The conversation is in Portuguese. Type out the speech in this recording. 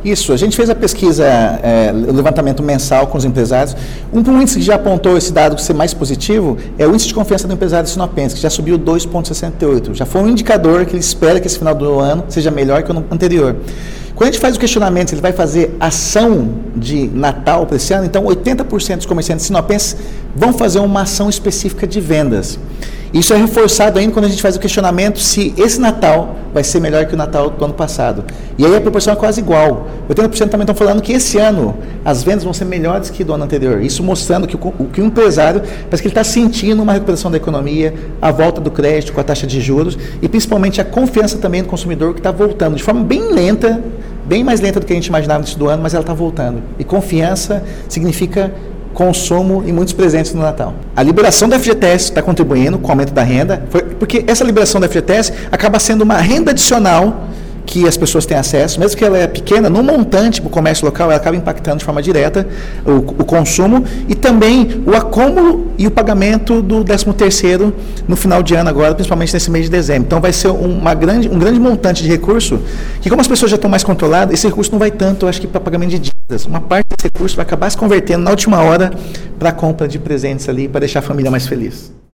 Isso, a gente fez a pesquisa, o levantamento mensal com os empresários. Um índice que já apontou esse dado ser mais positivo é o índice de confiança do empresário sinopense, que já subiu 2,68. Já foi um indicador que ele espera que esse final do ano seja melhor que o ano anterior. Quando a gente faz o questionamento se ele vai fazer ação de Natal para esse ano, então 80% dos comerciantes sinopenses vão fazer uma ação específica de vendas. Isso é reforçado ainda quando a gente faz o questionamento se esse Natal vai ser melhor que o Natal do ano passado. E aí a proporção é quase igual. 80% também estão falando que esse ano as vendas vão ser melhores que do ano anterior. Isso mostrando que o empresário parece que ele está sentindo uma recuperação da economia, a volta do crédito com a taxa de juros e principalmente a confiança também do consumidor que está voltando de forma bem lenta, bem mais lenta do que a gente imaginava no início do ano, mas ela está voltando. E confiança significa consumo e muitos presentes no Natal. A liberação da FGTS está contribuindo com o aumento da renda, porque essa liberação da FGTS acaba sendo uma renda adicional que as pessoas têm acesso, mesmo que ela é pequena, no montante para o comércio local, ela acaba impactando de forma direta o consumo e também o acúmulo e o pagamento do 13º no final de ano agora, principalmente nesse mês de dezembro. Então vai ser um grande montante de recurso, que como as pessoas já estão mais controladas, esse recurso não vai tanto, eu acho que para pagamento de dívidas. Uma parte desse recurso vai acabar se convertendo na última hora para a compra de presentes ali, para deixar a família mais feliz.